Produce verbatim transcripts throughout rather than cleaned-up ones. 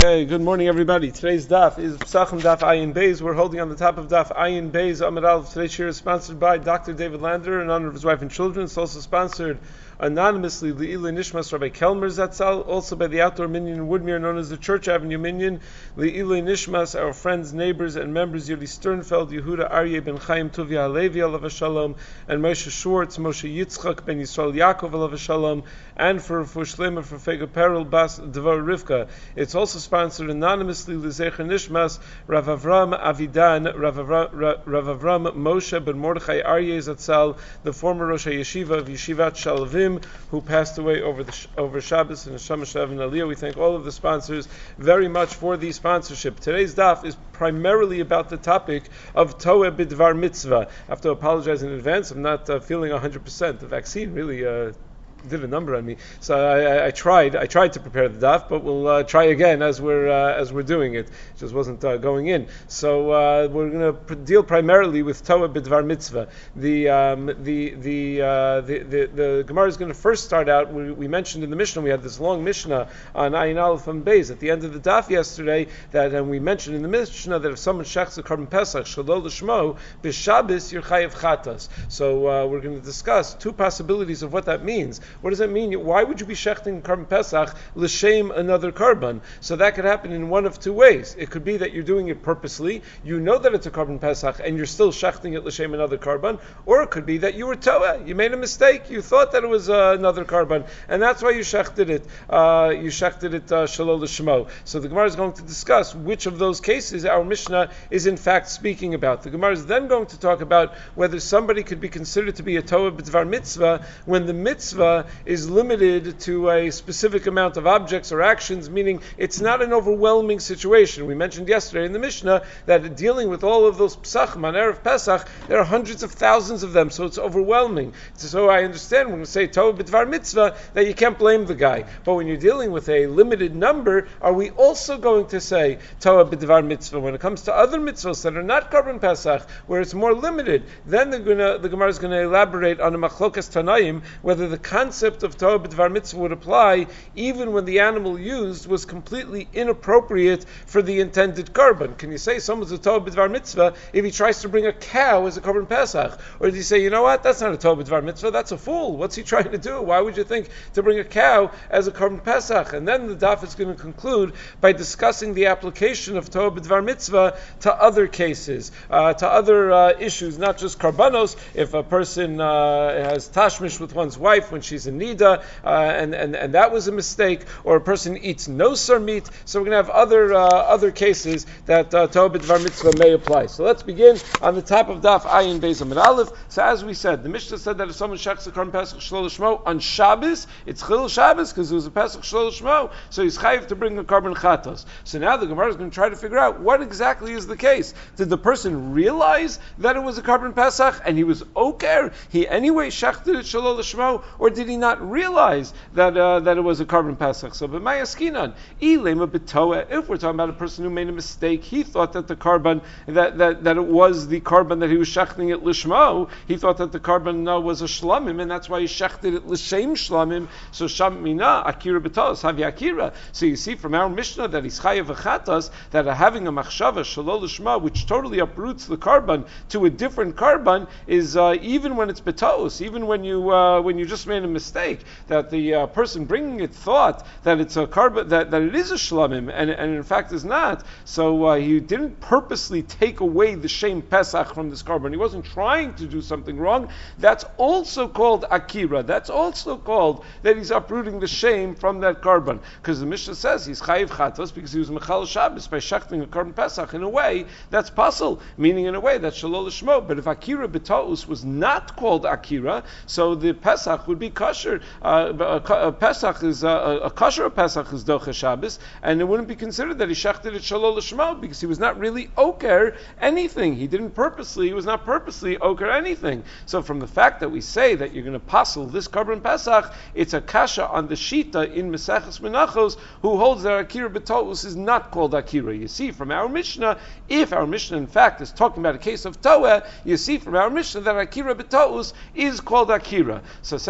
Okay, good morning everybody. Today's daf is Pesachim Daf Ayin Beis. We're holding on the top of Daf Ayin Beis Amud Aleph. Today's shir is sponsored by Doctor David Lander in honor of his wife and children. It's also sponsored anonymously Le'ilui Nishmas Rabbi Kelmer Zatzal, also by the outdoor minyan in Woodmere known as the Church Avenue Minyan. Le'ilui Nishmas, our friends, neighbors, and members Yuli Sternfeld, Yehuda Aryeh ben Chaim Tuvia Halevi Alav Shalom, and Moshe Schwartz, Moshe Yitzchak ben Yisrael Yaakov Alav Shalom, and for for Shlema for Fega Peril Bas Devar Rivka. It's also sponsored anonymously L'Zecher Nishmas Rav Avram Avidan, Rav Avram, Rav Avram Moshe ben Mordechai Aryeh Zatzal, the former Rosh Yeshiva of Yeshivat Shalavim, who passed away over the over Shabbos and Neshama Shav and Aliyah. We thank all of the sponsors very much for the sponsorship. Today's daf is primarily about the topic of Toeh B'Dvar Mitzvah. I have to apologize in advance. I'm not uh, feeling one hundred percent. The vaccine really Uh, did a number on me, so I, I, I tried. I tried to prepare the daf, but we'll uh, try again as we're uh, as we're doing it. It just wasn't uh, going in. So uh, we're going to pr- deal primarily with Toeh B'Dvar Mitzvah. The um, the the, uh, the the the Gemara is going to first start out. We, we mentioned in the Mishnah, we had this long Mishnah on Ayin Aleph and Beis at the end of the daf yesterday. That and we mentioned in the Mishnah that if someone shechs a Korban Pesach Shalol L'Shmo b'Shabbos you're chayav chatas. So uh, we're going to discuss two possibilities of what that means. What does that mean? Why would you be shechting Korban Pesach l'shem another Korban? So that could happen in one of two ways. It could be that you're doing it purposely. You know that it's a Korban Pesach and you're still shechting it l'shem another Korban. Or it could be that you were toeh. You made a mistake. You thought that it was uh, another Korban, and that's why you shechted it. Uh, you shechted it uh, shalol l'shmo. So the Gemara is going to discuss which of those cases our Mishnah is in fact speaking about. The Gemara is then going to talk about whether somebody could be considered to be a Toeh B'Dvar Mitzvah when the mitzvah is limited to a specific amount of objects or actions, meaning it's not an overwhelming situation. We mentioned yesterday in the Mishnah that dealing with all of those Pesachim on Erev Pesach, there are hundreds of thousands of them, so it's overwhelming. So I understand when we say Toeh B'Dvar Mitzvah that you can't blame the guy. But when you're dealing with a limited number, are we also going to say Toeh B'Dvar Mitzvah? When it comes to other mitzvahs that are not Korban Pesach, where it's more limited, then the, gonna, the Gemara is going to elaborate on a Machlokas Tanaim, whether the concept of Toeh B'Dvar Mitzvah would apply even when the animal used was completely inappropriate for the intended Korban. Can you say someone's a Toeh B'Dvar Mitzvah if he tries to bring a cow as a Korban Pesach? Or do you say, you know what, that's not a Toeh B'Dvar Mitzvah, that's a fool. What's he trying to do? Why would you think to bring a cow as a Korban Pesach? And then the daf is going to conclude by discussing the application of Toeh B'Dvar Mitzvah to other cases, uh, to other uh, issues, not just Karbanos. If a person uh, has tashmish with one's wife when she's in Nida, uh, and, and, and that was a mistake, or a person eats no sir meat, so we're going to have other uh, other cases that uh, Toeh B'Dvar Mitzvah may apply. So let's begin on the top of Daf Ayin Beis Amud Aleph. So as we said, the Mishnah said that if someone shechs a Korban Pesach Shalol L'Shmo on Shabbos, it's Chil Shabbos because it was a Pesach Shalol L'Shmo, so he's chayiv to bring a Korban Chatos. So now the Gemara is going to try to figure out what exactly is the case. Did the person realize that it was a Korban Pesach and he was oker? He anyway shechted it Shalol L'Shmo, or did he not realize that uh, that it was a Korban Pesach? So, but Mayaskinan, Ilema B'Toeh, if we're talking about a person who made a mistake, he thought that the Korban, that, that, that it was the Korban that he was shechting it L'Shmo, he thought that the Korban uh, was a Shlamim, and that's why he shechted it L'Shem Shlamim, so Sham Mina, Akira B'Toeh, Havi Akira. So you see from our Mishnah that he's Chayav V'Chatas, that uh, having a Machshava, Shalol L'Shma, which totally uproots the Korban to a different Korban, is uh, even when it's B'Toos, even when you uh, when you just made a mistake, that the uh, person bringing it thought that it's a Korban, that, that it is a Shlamim, and, and in fact is not, so uh, he didn't purposely take away the Shem Pesach from this Korban. He wasn't trying to do something wrong. That's also called Akira. That's also called that he's uprooting the shame from that Korban. Because the Mishnah says he's Chayiv Chatos because he was Mechal Shabbos by shechting a Korban Pesach. In a way, that's puzzle, meaning in a way that's Shalol L'Shmo. But if Akira B'Taus was not called Akira, so the Pesach would be kosher. Uh, a, a Pesach is uh, a kosher Pesach is Docha Shabbos, and it wouldn't be considered that he shechted it Shalol L'Shmo because he was not really oker anything. He didn't purposely. He was not purposely oker anything. So from the fact that we say that you're going to passel this Korban Pesach, it's a kasha on the Shita in Maseches Menachos who holds that Akira B'Taus is not called Akira. You see from our Mishnah, if our Mishnah in fact is talking about a case of Toeh, you see from our Mishnah that Akira B'Taus is called Akira. So says the Gemara,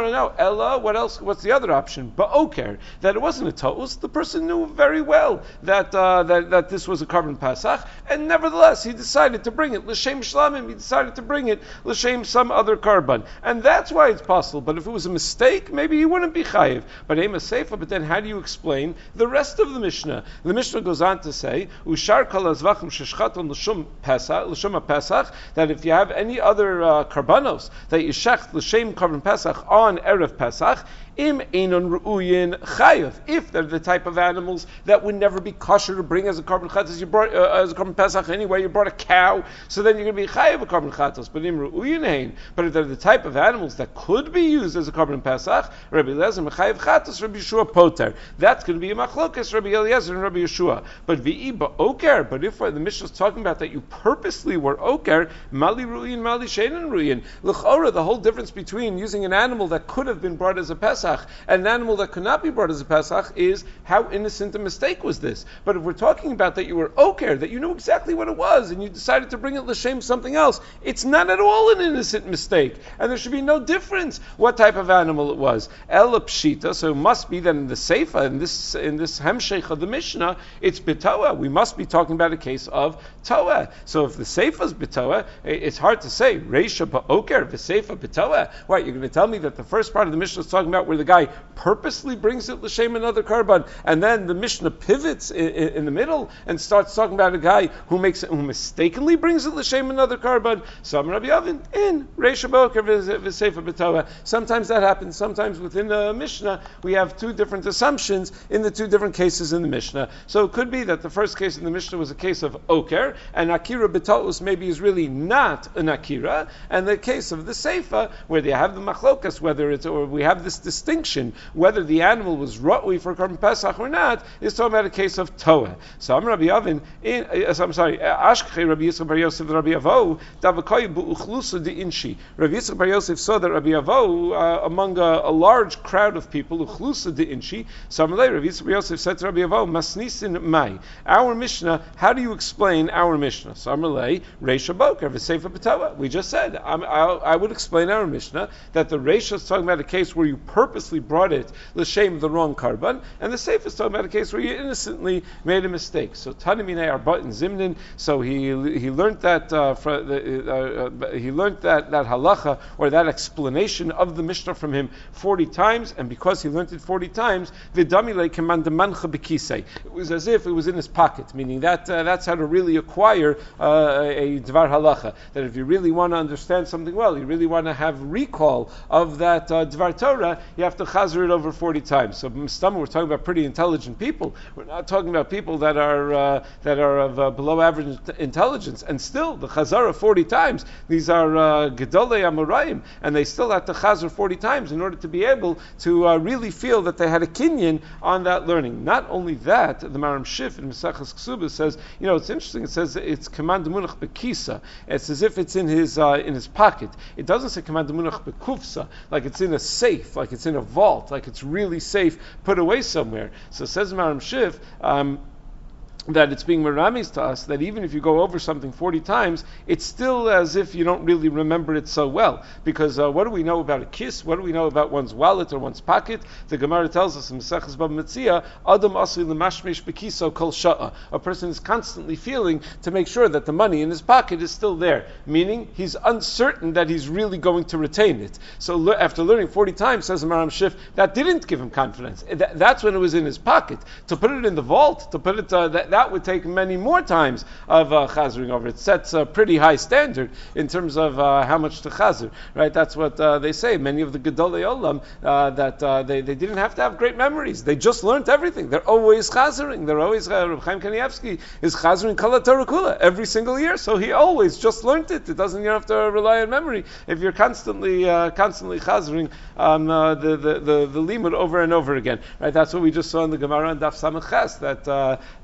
Gemara, no. Ella, what else? What's the other option? Ba'oker, that it wasn't a to'us. The person knew very well that uh, that that this was a carbon pasach, and nevertheless he decided to bring it l'shem shlamim. He decided to bring it l'shem some other carbon, and that's why it's possible. But if it was a mistake, maybe he wouldn't be chayiv. But ema seifa. But then, how do you explain the rest of the Mishnah? The Mishnah goes on to say, "Ushar kol azvachim sheshchaton l'shum pesach l'shum pesach." That if you have any other uh, karbanos that you shech l'shem carbon pesach on erev pesach, im einon ru'uyin chayiv. If they're the type of animals that would never be kosher to bring as a carbon chatos, you brought uh, as a carbon pesach anyway. You brought a cow, so then you're going to be chayiv a carbon chatos. But im ru'uyin hein. But if they're the type of animals that could be used as a carbon pesach, Rabbi Eliezer mechayiv chatos, Rabbi Yeshua poter. That's going to be a machlokas, Rabbi Eliezer and Rabbi Yeshua. But v'i ba'oker. But if uh, the Mishnah is talking about that you purposely were oker, mali ru'uyin, mali sheinin ru'uyin. L'chora, the whole difference between using an animal that could have been brought as a pesach and an animal that could not be brought as a pesach is how innocent a mistake was this. But if we're talking about that you were oker, that you knew exactly what it was, and you decided to bring it l'shem something else, it's not at all an innocent mistake, and there should be no difference what type of animal it was. Ela pshita, so it must be that in the seifa, in this in this hemshech of the Mishnah, it's bitoa. We must be talking about a case of toa. So if the seifa is bitoa, it's hard to say reisha ba'oker v'seifa bitoa. What, you're going to tell me that the first part of the Mishnah is talking about where the guy purposely brings it l'shem another carbon, and then the Mishnah pivots in, in, in the middle and starts talking about a guy who makes it, who mistakenly brings it l'shem another carbon. Some Rabbi Yavin in reisha ba'oker v'seifa bitoa. Sometimes that happens. Sometimes within the Mishnah we have two different assumptions in the two different cases in the Mishnah. So it could be that the first case in the Mishnah was a case of oker, and akira b'taus maybe is really not an akira, and the case of the seifa where they have the machlokas, whether it's or we have this distinction whether the animal was ra'ui for carbon pesach or not, is talking about a case of toa. So I'm Rabbi Yavin in uh, I'm sorry Ashkei Rabbi Yitzchak Bar Yosef Rabbi Avo Davakoy bu'uchlusa de inshi. Rabbi Yitzchak Bar Yosef saw that Rabbi Avo uh, among a, a large crowd of people uchlusa de inshi. So Rabbi Yitzchak Bar Yosef said to Rabbi Avo masnisin mai. Our Mishnah, how do you explain our Mishnah? So Amalei Reisha Boker v'Seifa B'Toa. We just said I'm, I, I would explain our Mishnah that the Reisha is talking about a case where you purposely brought it l'shem the wrong carbon, and the Seifa is talking about a case where you innocently made a mistake. So Tanimine Arbat and Zimnin. So he he learned that uh, fra, uh, uh, he learned that that halacha or that explanation of the Mishnah from him forty times, and because he learned it forty times, v'damile kemandamancha bekisei. It was as if it was in his pocket, meaning that uh, that's how to really acquire uh, a dvar halacha. That if you really want to understand something well, you really want to have recall of that uh, dvar Torah, you have to chazer it over forty times. So Mistama, we're talking about pretty intelligent people. We're not talking about people that are uh, that are of uh, below average intelligence, and still the chazara forty times. These are uh, gedolei amorayim, and they still have to chazer forty times in order to be able to uh, really feel that they had a kinyan on that learning. Not only that, the Maram Shif in Mesachas Ksubah says, you know, it's interesting. It says it's command munach bekisa. It's as if it's in his uh, in his pocket. It doesn't say command munach bekufsa, like it's in a safe, like it's in a vault, like it's really safe, put away somewhere. So says Maram Shif. Um, that it's being meramis to us that even if you go over something forty times, it's still as if you don't really remember it so well. Because uh, what do we know about a kiss? What do we know about one's wallet or one's pocket? The Gemara tells us in Maseches Bava Metzia, Adam asli l'mashmish bekiso kol sha'a. A person is constantly feeling to make sure that the money in his pocket is still there, meaning he's uncertain that he's really going to retain it. So le- after learning forty times, says Maram Shif, that didn't give him confidence. Th- that's when it was in his pocket. To put it in the vault, to put it uh, that, that would take many more times of uh, chazering over. It sets a pretty high standard in terms of uh, how much to chazer, right? That's what uh, they say. Many of the Gedolei Olam, uh, that uh, they, they didn't have to have great memories. They just learned everything. They're always chazering. They're always, uh, Reb Chaim Kanievsky is chazering Kala Torah Kula every single year, so he always just learned it. It doesn't, you don't have to rely on memory. If you're constantly uh, constantly chazering um, uh, the, the, the, the limud over and over again, right? That's what we just saw in the Gemara on Daf Samach Ches, that uh, uh, Reb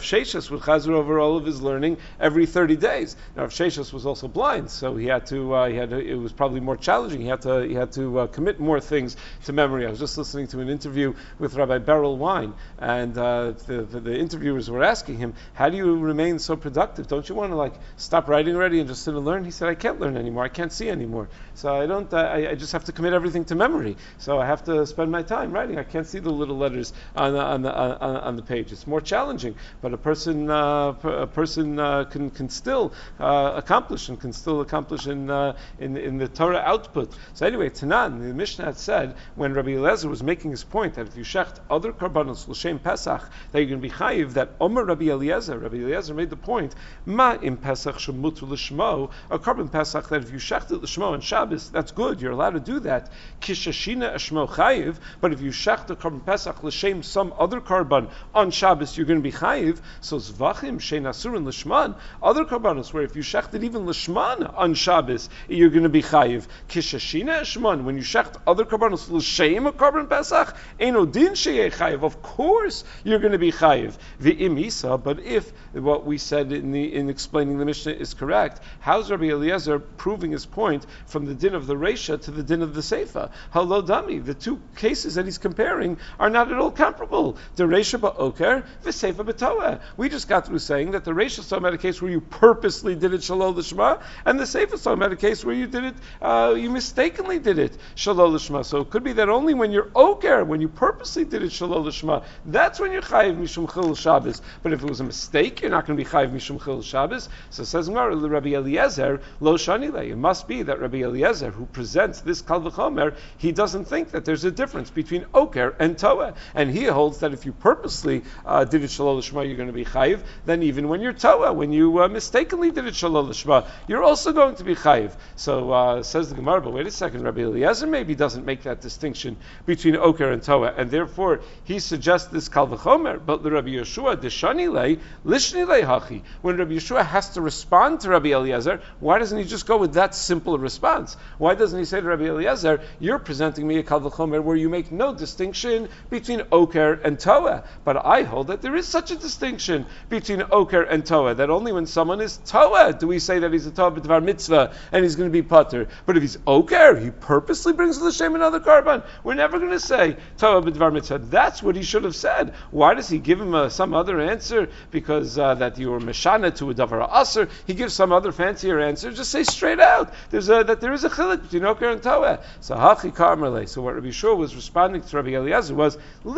Rav Sheshes would chazer over all of his learning every thirty days. Now, Rav Sheshes was also blind, so he had to. Uh, he had. To, it was probably more challenging. He had to. He had to uh, commit more things to memory. I was just listening to an interview with Rabbi Beryl Wine, and uh, the, the the interviewers were asking him, "How do you remain so productive? Don't you want to like stop writing already and just sit and learn?" He said, "I can't learn anymore. I can't see anymore. So I don't. I, I just have to commit everything to memory. So I have to spend my time writing. I can't see the little letters on the on the on, on the page. It's more challenging, but a person uh, a person uh, can can still uh, accomplish and can still accomplish in uh, in in the Torah output. So anyway, Tanan, the Mishnah had said when Rabbi Eliezer was making his point that if you shecht other karbanos l'shem Pesach that you're going to be chayiv, that Omer Rabbi Eliezer, Rabbi Eliezer made the point ma im Pesach shemutu l'shmo, a carbon Pesach that if you shecht it l'shmo on Shabbos, that's good. You're allowed to do that. Kishashina ashmo chayiv, but if you shecht a carbon Pesach l'shem some other carbon on Shabbos, you're going to be chayiv. So zvachim shein asurin l'shman, other karbanos where if you shecht it even l'shman on Shabbos, you're going to be chayiv. Kishashina ashman, when you shecht other karbanos l'shem a carbon Pesach, eno din sheyeh chayiv. Of course, you're going to be chayiv. V'im isa, but if what we said in the in explaining the Mishnah is correct, how's Rabbi Eliezer proving his point from the din of the Reisha to the din of the Seifa? Halo dami, the two cases that he's comparing are not at all comparable. The Reisha ba'oker, the Seifa b'toeh. We just got through saying that the Reisha is talking about a case where you purposely did it shalol l'shma, and the Seifa is talking about a case where you did it, uh, you mistakenly did it shalol l'shma. So it could be that only when you're oker, when you purposely did it shalol l'shma, that's when you're chayiv mishum chil Shabbos. But if it was a mistake, you're not going to be chayiv mishum chil Shabbos. So says Rabbi Eliezer lo shanile. It must be that Rabbi Eliezer, who presents this kal v'chomer, he doesn't think that there's a difference between oker and toeh, and he holds that if you purposely uh, did it shalol l'shma, you're going to be chayiv. Then even when you're toeh, when you uh, mistakenly did it shalol l'shma, you're also going to be chayiv. So uh, says the Gemara, but wait a second, Rabbi Eliezer maybe doesn't make that distinction between oker and toeh, and therefore he suggests this kal v'chomer. But the Rabbi Yeshua deshani lei lishni lei hachi. When Rabbi Yeshua has to respond to Rabbi Eliezer, why doesn't he just go with that simple response? Why doesn't he say to Rabbi Eliezer, "You're presenting me a kal v'chomer where you make no distinction between oker and toeh, but I hold that there is such a distinction between oker and toeh, that only when someone is toeh do we say that he's a toeh b'dvar mitzvah and he's going to be pater. But if he's oker, he purposely brings to the shem another carbon, we're never going to say toeh b'dvar mitzvah." That's what he should have said. Why does he give him uh, some other answer? Because uh, that you were meshana to a davar aser. He gives some other fancier answer. Just say straight out there's a, that there is a chilik between oker and toeh. So hachi karmelei. So what Rabbi Yeshua was responding to Rabbi Eliezer was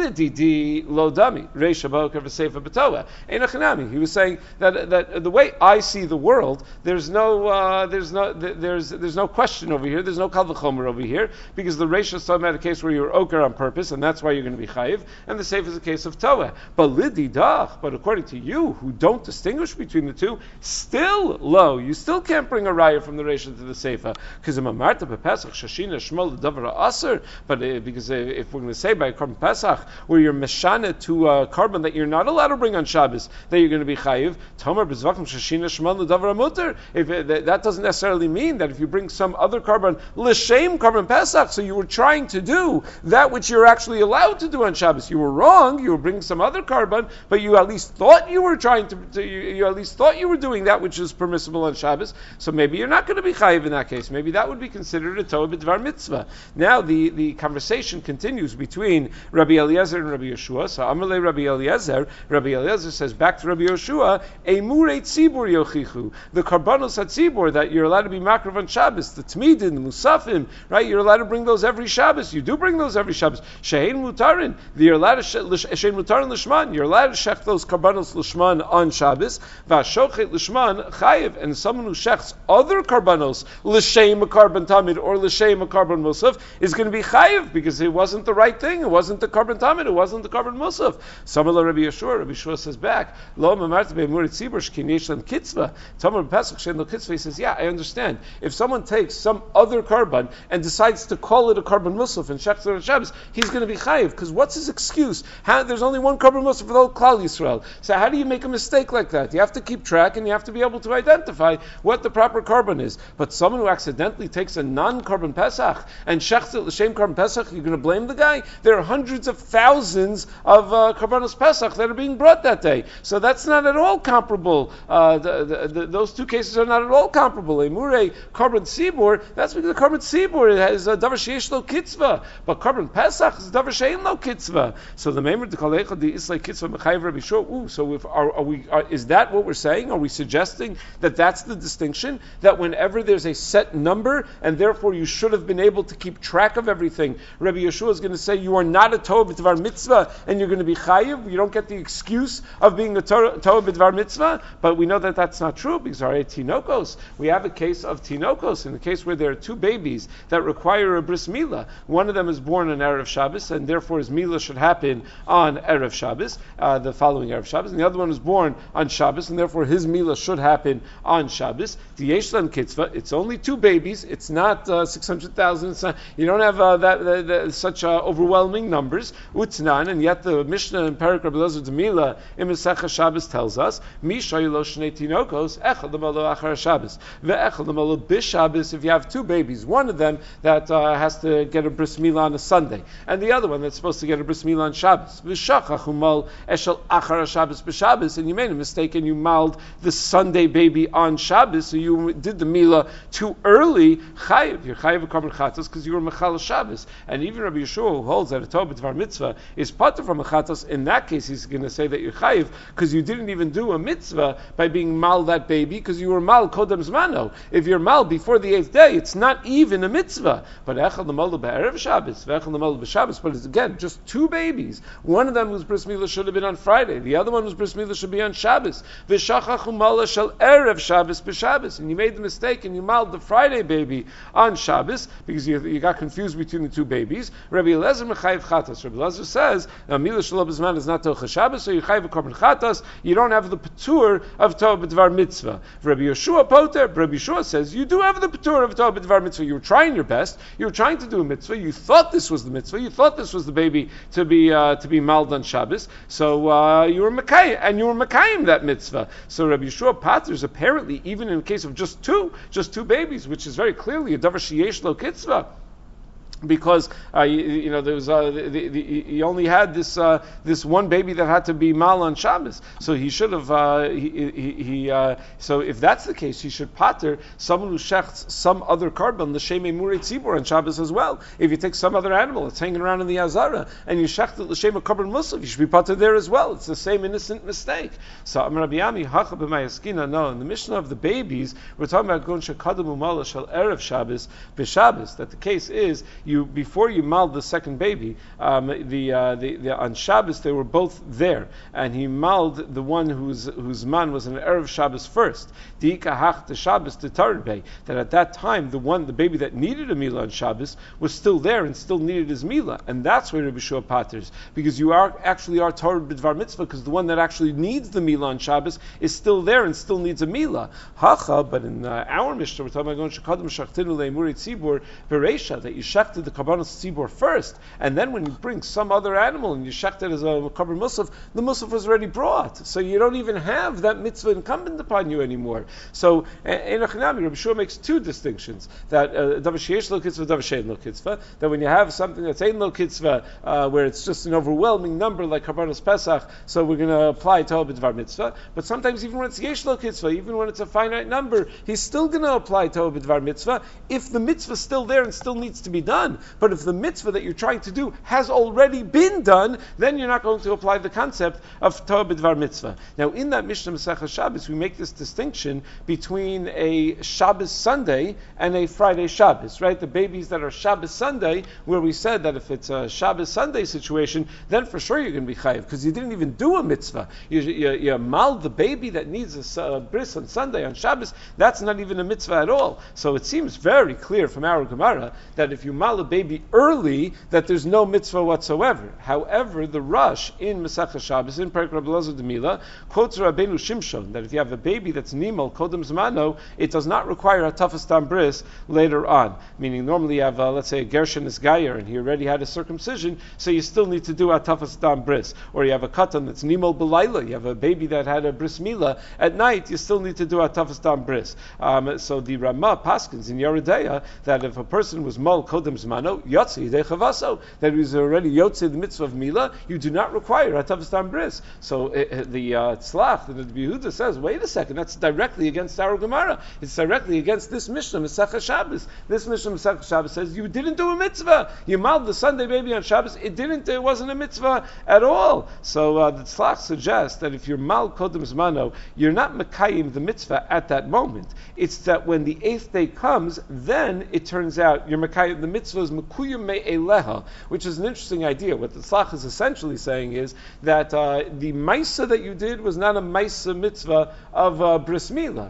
lididi lo dami reisha ba'oker v'seifa b'toeh einachanami. He was saying that that the way I see the world, there's no uh, there's no there's there's no question over here. There's no kal v'chomer over here because the reisha is talking about a case where you're oker on purpose, and that's why you're going to be chayiv, and the seifa is a case of toeh. But lididach, but according to you who don't distinguish between the two, still low. You still can't bring a raya from the reisha to the seifa because im amarta bepesach shashina shmol davar aser. But uh, because uh, if we're going to say by a carbon pesach where you're meshana to a carbon that you're not allowed to bring on Shabbos, that you're going to be chayiv, tomer bezvakim shashina shmol davar amuter. If uh, that, that doesn't necessarily mean that if you bring some other carbon l'shem carbon pesach, so you were trying to do that which you're actually allowed to do on Shabbos. You were wrong. You were bringing some other carbon, but you at least thought you were trying to. to you, you at least thought you were doing that which is permissible on Shabbos. So maybe you're not going to be chayiv in that case. Maybe that would be considered a toeh b'dvar mitzvah. Now the, the conversation continues between Rabbi Eliezer and Rabbi Yeshua. So Amalei Rabbi Eliezer, Rabbi Eliezer says back to Rabbi Yeshua, Eimurei tzibur yochichu, the karbanos hatzibur that you're allowed to be makrav on Shabbos, the tmidin, the musafim, right? You're allowed to bring those every Shabbos. You do bring those every Shabbos. Shehein mutarin, you're allowed to shehein mutarin l'shman. You're allowed to shech those karbanos l'shman on Shabbos. V'ashochet l'shman chayiv, and someone who shechts other karbanos l'shem a carbon tamid or l'shem a carbon musaf is going to be chayiv because it wasn't the right thing. It wasn't the carbon tamid. It wasn't the carbon musaf. Samala Rabbi Yeshua. Rabbi Yeshua says back, Lo mamarta be'emurit tzibur shkin yesh lam kitzvah. Tamar pesach shein lo kitzvah. He says, yeah, I understand. If someone takes some other carbon and decides to call it a carbon musaf and shechts it on Shabbos, he's going to be chayiv because what's his excuse? How, there's only one carbon musaf for the whole Klal Yisrael. So how do you make a mistake like that? You have to keep track and you have to be able to identify what the proper carbon is. But someone who accidentally takes a non-carbon pesach and shechts it l'shem carbon pesach, you're going to blame the guy? There are hundreds of thousands of uh, karbanos pesach that are being brought Shabbat that day. So that's not at all comparable. Uh, the, the, the, those two cases are not at all comparable. A Murei Korban Tzibur, that's because the Korban Tzibur has a Davar Sheyesh Lo Kitzvah, but Korban Pesach is Davar Shein Lo Kitzvah. So the Meimer D'Kalecha the Islay Kitzvah Mechayev Rabbi Shua. Ooh, so if are, are we? Are, is that what we're saying? Are we suggesting that that's the distinction? That whenever there's a set number, and therefore you should have been able to keep track of everything, Rabbi Yeshua is going to say you are not a Torah B'Dvar Mitzvah, and you're going to be Chayiv. You don't get the excuse of being a Torah, Torah B'Dvar Mitzvah. But we know that that's not true because our Tinokos. We have a case of Tinokos, in the case where there are two babies that require a bris milah. One of them is born on Erev Shabbos, and therefore his milah should happen on Erev Shabbos, uh, the following Erev Shabbos. And the other one was born on Shabbos, and therefore his milah should happen on Shabbos. The Yeshlan Kitzvah, it's only two babies. It's not uh, six hundred thousand. You don't have uh, that, that, that such uh, overwhelming numbers. Utznan, and yet the Mishnah in Perak Rabbi Elazar Demila in Masechah Shabbos tells us, Mi shaylo shnei tinokos echad lemalo achar Shabbos ve'echad lemalo bis Shabbos. If you have two babies, one of them that uh, has to get a bris milah on a Sunday, and the other one that's supposed to get a bris milah on Shabbos. V'shachach umal eshel achar Shabbos b'Shabbos, and you made a mistake and you mauled the Sunday baby on Shabbos, so you did the milah too early. Chayiv, you're chayiv v'korban chatos because you were mechal Shabbos. And even Rabbi Yeshua, who holds that a Torah b'Dvar Mitzvah is patur from a chatos, in that case he's going to say that you're chayiv because you didn't even do a mitzvah by being mal that baby because you were mal kodem zmano. If you're mal before the eighth day, it's not even a mitzvah. But echad l'molu b'erev Shabbos, v'echad l'molu b'Shabbos. But it's again just two babies. One of them whose bris milah should have been on Friday. The other one whose bris milah should be on Shabbos. V'shachach umala shel erev Shabbos b'Shabbos. And you made the mistake and you maled the Friday baby on Shabbos because you, you got confused between the two babies. Rabbi Elazar mechayiv chatas. Rabbi Elazar says milah shelo b'zman is not tocha Shabbos, so you chayiv korban chatas. You don't have the patur of Torah b'Dvar Mitzvah. Rabbi Yeshua poter. Rabbi Yeshua says you do have the patur of Torah b'Dvar Mitzvah. You were trying your best. You were trying to do a mitzvah. You thought this was the mitzvah. You thought this was the baby to be uh, to be maled on Shabbos. So uh, you were mekayim, and you were mekayim that mitzvah. So Rabbi Yeshua paters apparently even in the case of just two, just two babies, which is very clearly a davar sheyesh lo kitzvah. Because uh, you, you know there was uh, the, the, the, he only had this uh, this one baby that had to be mal on Shabbos, so he should have uh, he, he, he uh, so if that's the case, he should pater someone who shechts some other carbon l'shem murei tzibur on Shabbos as well. If you take some other animal that's hanging around in the azara and you shecht it l'shem a carbon musaf, you should be pater there as well. It's the same innocent mistake. So Amar Rabbi Yami hacha b'mayaskina. No, in the Mishnah of the babies, we're talking about gon shekadam umala shel erev Shabbos b'Shabbos. That the case is you. You, before you maled the second baby, um, the, uh, the, the on Shabbos they were both there, and he maled the one whose whose man was an Erev Shabbos first. Diikahach the Shabbos the Tarbe. That at that time the one the baby that needed a milah on Shabbos was still there and still needed his milah, and that's where Rabbi Shua paters, because you are actually are Torah b'Dvar Mitzvah because the one that actually needs the milah on Shabbos is still there and still needs a milah. Hacha, but in uh, our Mishnah we're talking about going shekadam shachtinu le'emuri tzibur bereisha, that you shechted the Karbanos Tzibur first, and then when you bring some other animal and you shecht it as a Karban Musaf, the Musaf was already brought. So you don't even have that mitzvah incumbent upon you anymore. So, in Achinami, Rabbi Shua makes two distinctions, that Davar Sheyesh Lo Kitzvah, Davar Shein Lo Kitzvah, that when you have something that's Ein Lo Kitzvah, uh, where it's just an overwhelming number like Karbanos Pesach, so we're going to apply Torah b'Dvar Mitzvah, but sometimes even when it's Yesh Lo Kitzvah, even when it's a finite number, he's still going to apply Torah b'Dvar Mitzvah if the mitzvah is still there and still needs to be done. But if the mitzvah that you're trying to do has already been done, then you're not going to apply the concept of Torah b'Dvar Mitzvah. Now, in that Mishnah Masechah Shabbos, we make this distinction between a Shabbos Sunday and a Friday Shabbos, right? The babies that are Shabbos Sunday, where we said that if it's a Shabbos Sunday situation, then for sure you're going to be chayiv, because you didn't even do a mitzvah. You, you, you mal the baby that needs a uh, bris on Sunday, on Shabbos, that's not even a mitzvah at all. So it seems very clear from our Gemara that if you mal a baby early, that there's no mitzvah whatsoever. However, the Rush in Masechah Shabbos, in Perak Rabbi Elazar Demila, quotes Rabbeinu Shimshon that if you have a baby that's nimol kodem zmano, it does not require a tafas tam bris later on. Meaning, normally you have, uh, let's say, a Gershon is Gayer, and he already had a circumcision, so you still need to do a tafas tam bris. Or you have a katan that's nimol belayla, you have a baby that had a bris milah at night, you still need to do a tafas tam bris. Um, so the Ramah paskins in Yeridea that if a person was mol kodem zmano, yotzi yidei chavaso, that he was already yotzi the mitzvah of Mila, you do not require Hatav Stam Bris. So uh, the uh, Tzlach, the Yehuda says, wait a second, that's directly against our Gemara. It's directly against this Mishnah, Masechah Shabbos. This Mishnah, Masechah Shabbos, says you didn't do a mitzvah. You maled the Sunday baby on Shabbos. It didn't. It wasn't a mitzvah at all. So uh, the Tzlach suggests that if you're mal kodem zmano, you're not mekayim the mitzvah at that moment. It's that when the eighth day comes, then it turns out you're mekayim. The mitzvah is mekuyim me'eleha, which is an interesting idea. What the Tzlach is essentially saying is that uh, the maisa that you did was not a maisa mitzvah of uh, bris milah,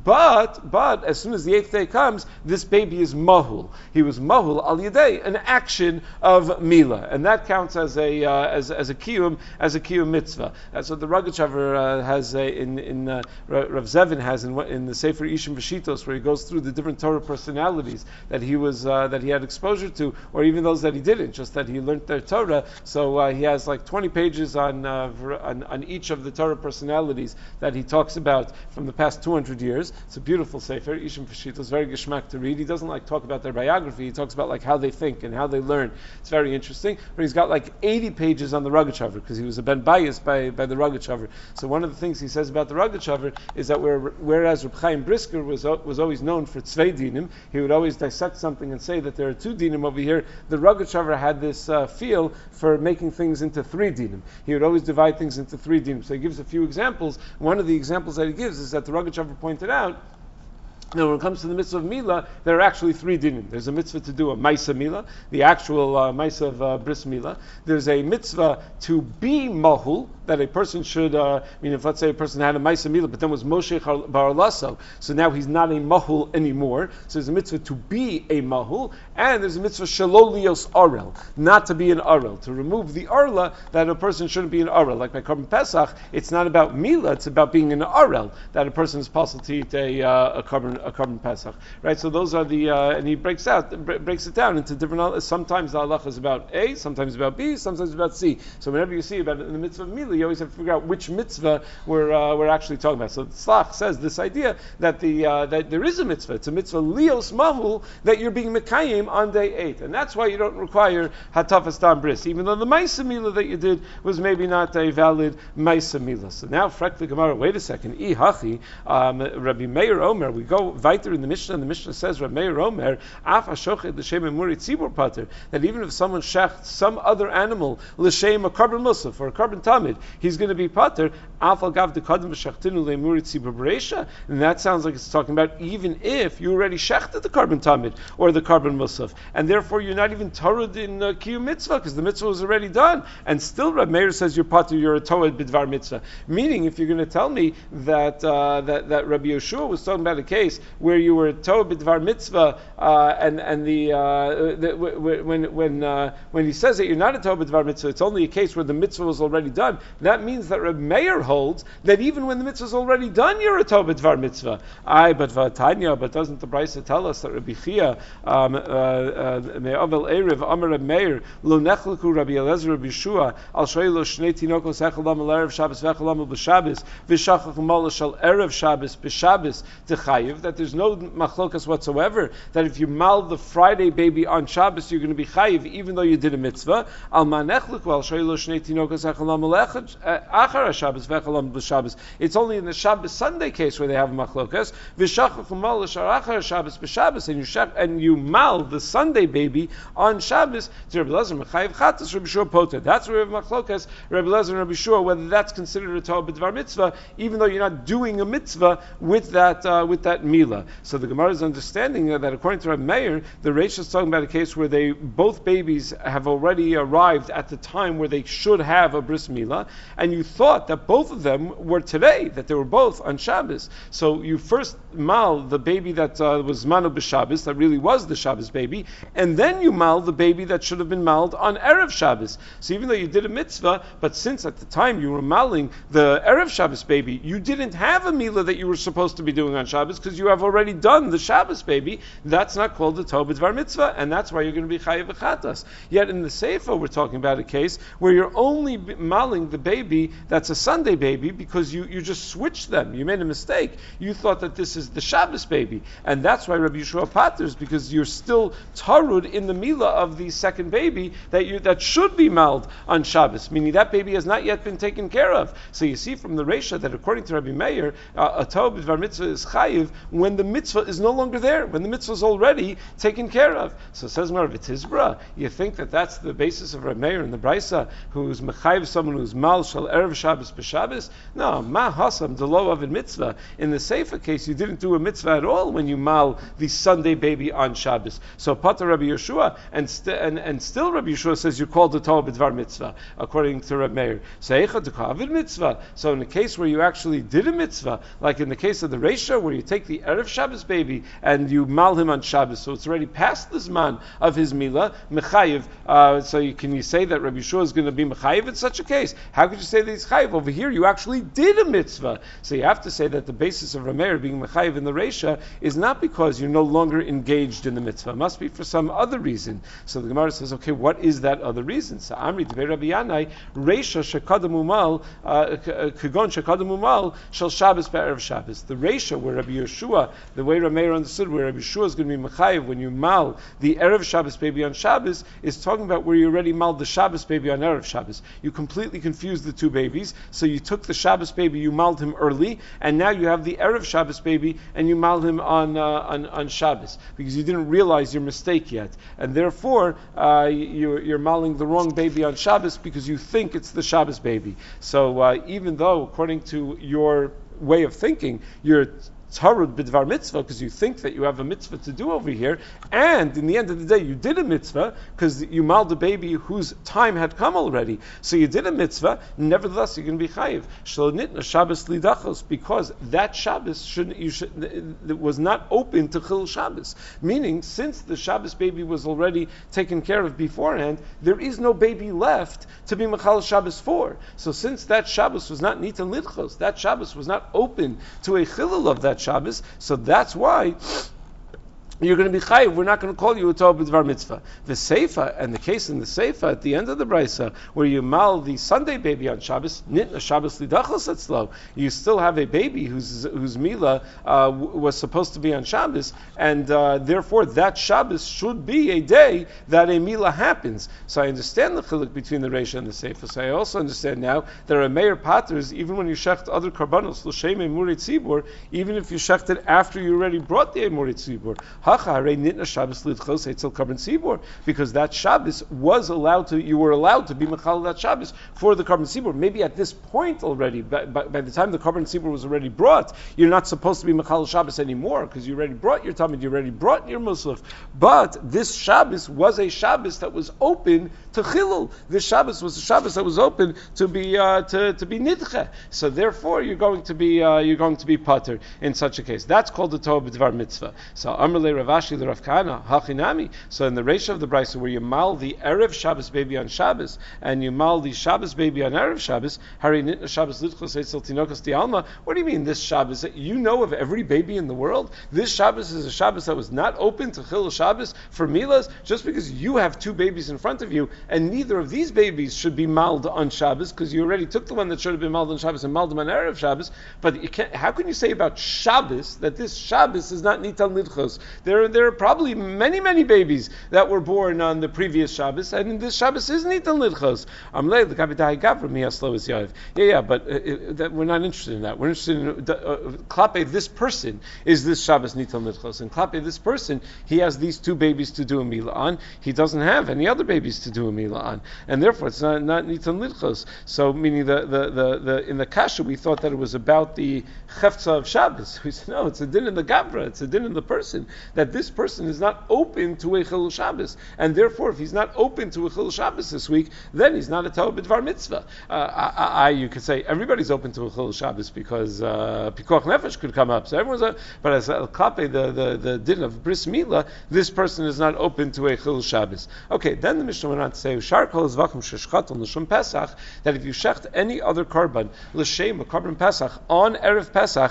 but but as soon as the eighth day comes, this baby is mahul. He was mahul al yedei, an action of milah, and that counts as a uh, as as a kiyum as a kiyum mitzvah. That's what the Rogatchover uh, has uh, in in uh, Rav Zevin has in in the Sefer Ishim V'Shitos, where he goes through the different Torah personalities that he was uh, that he had exposure to, or even those that he didn't, just that he learned their Torah. So uh, he has like twenty pages on, uh, on on each of the Torah personalities that he talks about from the past two hundred years. It's a beautiful Sefer Ishim V'Shitos, very geschmack to read. He doesn't like talk about their biography. He talks about like how they think and how they learn. It's very interesting. But he's got like eighty pages on the Rogatchover because he was a ben biased by, by the Rogatchover. So one of the things he says about the Rogatchover is that where, whereas Reb Chaim Brisker was was always known for tzvei dinim, he would always dissect something and say that there are two dinim over here. The Rogatchover had this uh, feel for making things into three dinim. He would always divide things into three dinim. So he gives a few examples. One of the examples that he gives is that the Rogatchover pointed out. Now, when it comes to the mitzvah of Mila, there are actually three dinim. There's a mitzvah to do a Maisa Mila, the actual uh, Maisa of uh, Bris Mila. There's a mitzvah to be Mahul, that a person should, uh, I mean, if let's say a person had a Maisa Mila, but then was Moshe Bar Lasso, so now he's not a Mahul anymore. So there's a mitzvah to be a Mahul, and there's a mitzvah Shalolios Arel, not to be an Arel, to remove the Arla, that a person shouldn't be an Arel. Like by Korban Pesach, it's not about Mila, it's about being an Arel, that a person is possible to eat a, uh, a Korban a Korban Pesach, right? So those are the, uh, and he breaks out, breaks it down into different. Sometimes the halacha is about A, sometimes about B, sometimes about C. So whenever you see about it in the mitzvah of Mila, you always have to figure out which mitzvah we're uh, we're actually talking about. So the Tzlach says this idea that the uh, that there is a mitzvah. It's a mitzvah lios mahul that you're being mekayim on day eight, and that's why you don't require hatafas tam bris, even though the Maisa Mila that you did was maybe not a valid Maisa Mila. So now, frek the Gemara. Wait a second. I hachi um, Rabbi Meir Omer. We go weiter in the Mishnah, and the Mishnah says, Rabbi Meir Omer, af hashochet l'shem emuri tzibur pater, that even if someone shecht some other animal l'shem a carbon musaf or a carbon tamid, he's going to be pater. Af al gav dekadem v'shechtinu le'emuri tzibur b'reisha, and that sounds like it's talking about even if you already shechted the carbon tamid or the carbon musaf, and therefore you're not even torud in uh, kiyum mitzvah because the mitzvah was already done, and still Rabbi Meir says you're pater, you're a toed bidvar mitzvah. Meaning, if you're going to tell me that uh, that that Rabbi Yeshua was talking about a case where you were toed b'dvar mitzvah, uh, and and the, uh, the when when uh, when he says that you're not a toed b'dvar mitzvah, it's only a case where the mitzvah was already done. That means that Reb Meir holds that even when the mitzvah is already done, you're a toed b'dvar mitzvah. Aye, but v'atanya, but doesn't the Brisa tell us that Rabbi Chia me'avel erev Amar Reb Meir lo nechleku Rabbi Eliezer Rabbi Yeshua al shaylo shnei tinokos echalam al erev Shabbos vechalam b'Shabbos v'shachach mal shal erev Shabbos b'Shabbos techayiv, that there's no machlokas whatsoever that if you mal the Friday baby on Shabbos, you're going to be chayiv even though you did a mitzvah. Al manechleku al shaylo shnei tinokos echalam al achar Shabbos vechalam b'Shabbos. It's only in the Shabbos Sunday case where they have a machlokas. V'shachach mal shal achar Shabbos b'Shabbos, and you shach, and you mal the Sunday baby on Shabbos. To Rabbi Eliezer mechayiv chatas, Rabbi Yeshua poter. That's where we have machlokas, Rabbi Eliezer and Rabbi Yeshua, whether that's considered a Torah b'dvar mitzvah, even though you're not doing a mitzvah with that uh, with that milah. So the Gemara is understanding that according to Rabbi Meir, the Reish is talking about a case where they both babies have already arrived at the time where they should have a bris milah, and you thought that both of them were today, that they were both on Shabbos. So you first mal the baby that uh, was manu b'Shabbos, that really was the Shabbos baby, and then you mal the baby that should have been maled on Erev Shabbos. So even though you did a mitzvah, but since at the time you were maling the Erev Shabbos baby, you didn't have a milah that you were supposed to be doing on Shabbos because you you have already done the Shabbos baby, that's not called the Tov B'Dvar Mitzvah, and that's why you're going to be Chayiv V'chatas. Yet in the Seifa, we're talking about a case where you're only maling the baby that's a Sunday baby because you, you just switched them. You made a mistake. You thought that this is the Shabbos baby, and that's why Rabbi Yeshua paters, because you're still tarud in the Mila of the second baby that you that should be maled on Shabbos, meaning that baby has not yet been taken care of. So you see from the Reisha that according to Rabbi Meir, uh, a Tov B'Dvar Mitzvah is Chayiv when the mitzvah is no longer there, when the mitzvah is already taken care of. So says Mar V'Tizbra, you think that that's the basis of Rabbi Meir in the Brisa, who's Mechayiv someone who's mal shal erev Shabbos b'Shabbos? No, ma hasam delo avid mitzvah. In the Seifa case, you didn't do a mitzvah at all when you mal the Sunday baby on Shabbos. So Pater Rabbi Yeshua, and, st- and and still Rabbi Yeshua says you called the Tov B'Dvar Mitzvah, according to Rabbi Meir. Seicha d'kavid mitzvah. So in the case where you actually did a mitzvah, like in the case of the Reisha, where you take the erev Shabbos baby and you mal him on Shabbos, so it's already past the zman of his milah, mechayiv. Uh, so you, can you say that Rabbi Yeshua is going to be mechayiv in such a case? How could you say that he's chayiv? Over here, you actually did a mitzvah. So you have to say that the basis of Rabbi Meir being mechayiv in the Reisha is not because you're no longer engaged in the mitzvah. It must be for some other reason. So the Gemara says, okay, what is that other reason? So Amri Dvei Rabbi Yanai, Reisha shekadamu mal, kagon shekadamu mal, shel Shabbos be'erev Shabbos. The Reisha, where Rabbi Yeshua, the way Rabbi Meir understood, where Rabbi Yeshua is going to be mechayiv when you mal the erev Shabbos baby on Shabbos, is talking about where you already mal the Shabbos baby on erev Shabbos. You completely confused the two babies, so you took the Shabbos baby, you maled him early, and now you have the erev Shabbos baby, and you maled him on, uh, on on Shabbos, because you didn't realize your mistake yet, and therefore uh, you're, you're maling the wrong baby on Shabbos because you think it's the Shabbos baby. So uh, even though, according to your way of thinking, you're tarud b'dvar mitzvah because you think that you have a mitzvah to do over here, and in the end of the day you did a mitzvah because you maled a baby whose time had come already. So you did a mitzvah, nevertheless you're going to be chayiv. Shlo nitna Shabbos lidachos, because that Shabbos should you should it was not open to chil Shabbos. Meaning, since the Shabbos baby was already taken care of beforehand, there is no baby left to be mechal Shabbos for. So since that Shabbos was not nitan lidchos, that Shabbos was not open to a chilul of that Shabbos, so that's why you're going to be chayiv. We're not going to call you a Tov B'Dvar Mitzvah. The Seifa, and the case in the Seifa at the end of the Brisa, where you mal the Sunday baby on Shabbos, nitna Shabbos lidachos etzlo, you still have a baby whose whose mila uh, was supposed to be on Shabbos, and uh, therefore that Shabbos should be a day that a mila happens. So I understand the chiluk between the Reisha and the Seifa. So I also understand now there are Meir paters, even when you shecht other karbanos, l'shem emurit tzibur, even if you shecht it after you already brought the emurit tzibur. Because that Shabbos was allowed to, you were allowed to be mechal that Shabbos for the Karban Tzibur. Maybe at this point already, by, by, by the time the Karban Tzibur was already brought, you're not supposed to be mechal Shabbos anymore because you already brought your Talmud, you already brought your Musaf. But this Shabbos was a Shabbos that was open to Chilul. This Shabbos was a Shabbos that was open to be uh, to, to be Nidche. So therefore, you're going to be uh, you're going to be pater in such a case. That's called the Tov B'Dvar Mitzvah. So Amrle Ravashi the Rav Kahana Hachinami. So in the Reisha of the Brisa, where you mal the erev Shabbos baby on Shabbos and you mal the Shabbos baby on erev Shabbos, Hari Nitna Shabbos Lidchos Eitzel Tinokos Dialma. What do you mean this Shabbos? You know of every baby in the world. This Shabbos is a Shabbos that was not open to Chil Shabbos for Milas, just because you have two babies in front of you, and neither of these babies should be maled on Shabbos because you already took the one that should have been maled on Shabbos and maled them on erev Shabbos. But you can't, how can you say about Shabbos that this Shabbos is not Nitan Lidchos? There, there are probably many, many babies that were born on the previous Shabbos, and this Shabbos is Nitan Lidchos. Yeah, yeah, but uh, uh, that, we're not interested in that. We're interested in uh, Klape, this person is this Shabbos Nitan Lidchos, and Klape, this person, he has these two babies to do a Mila on. He doesn't have any other babies to do a Mila on, and therefore it's not, not Nitan Lidchos. So, meaning the, the, the, the in the Kasha, we thought that it was about the Chefza of Shabbos. We said, no, it's a din in the Gavra, it's a din in the person, that this person is not open to a Chilul Shabbos, and therefore if he's not open to a Chilul Shabbos this week, then he's not a Tov B'Dvar Mitzvah. Uh, I, I, you could say everybody's open to a Chilul Shabbos because uh, Pikuach Nefesh could come up, so everyone's a, but as Al Klape, the, the, the din of Bris Mila, this person is not open to a Chilul Shabbos. Okay, then the Mishnah went on to say, Shar Kol Zvachim Sheshchaton L'Shum Pesach, that if you shecht any other karban, L'Shem, a karban Pesach, on Erev Pesach,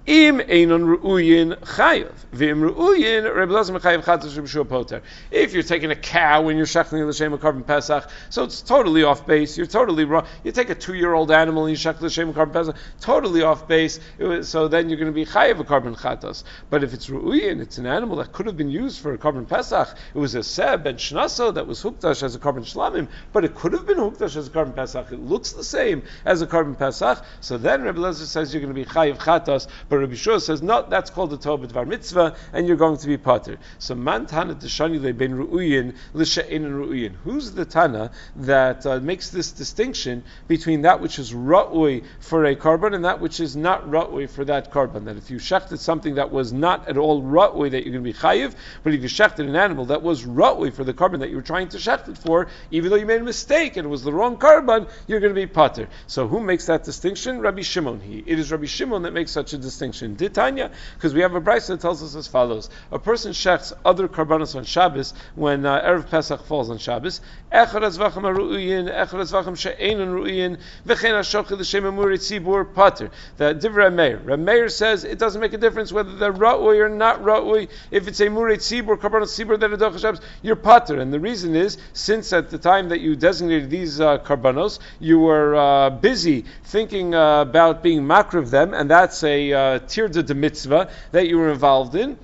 Im einon ru'uyin chayav. V'im ru'uyin, Rebbe Elazar mechayav chatos Rebbe Yeshua poter. If you're taking a cow and you're shechting l'shem a korban pesach, so it's totally off base. You're totally wrong. You take a two-year-old animal and you shech l'shem a korban pesach, totally off base. Was, so then you're going to be chayav a korban chatos. But if it's ru'uyin, it's an animal that could have been used for a korban pesach. It was a seb and shnaso that was hukdash as a korban shlamim, but it could have been hukdash as a korban pesach. It looks the same as a korban pesach. So then Rebbe Elazar says you're going to be chayav chatos. But Rabbi Yeshua says, no, that's called the Torah B'dvar Mitzvah, and you're going to be pater. So, man Tana Teshani Le Ben Ru'uyin L'She'en Ru'uyin. Who's the Tana that uh, makes this distinction between that which is Ra'ui for a korban and that which is not Ra'ui for that korban? That if you shechted something that was not at all Ra'ui, that you're going to be chayiv, but if you shechted an animal that was Ra'ui for the korban that you were trying to shecht it for, even though you made a mistake and it was the wrong korban, you're going to be pater. So, who makes that distinction? Rabbi Shimon. He. It is Rabbi Shimon that makes such a distinction. Tanya, because we have a brayso that tells us as follows: a person shechts other karbanos on Shabbos when uh, erev Pesach falls on Shabbos. Echad azvachim haru'uyin, echad azvachim she'enon ru'uyin, v'chein hashochel l'shem amurit tzibur pater. The divrei Meir. Meir says it doesn't make a difference whether they're ra'ui or not ra'ui. If it's a murit tzibur, karbanos tzibur that adoch Shabbos, you're pater. And the reason is, since at the time that you designated these uh, karbanos, you were uh, busy thinking uh, about being makriv them, and that's a uh, tir the mitzvah that you were involved in.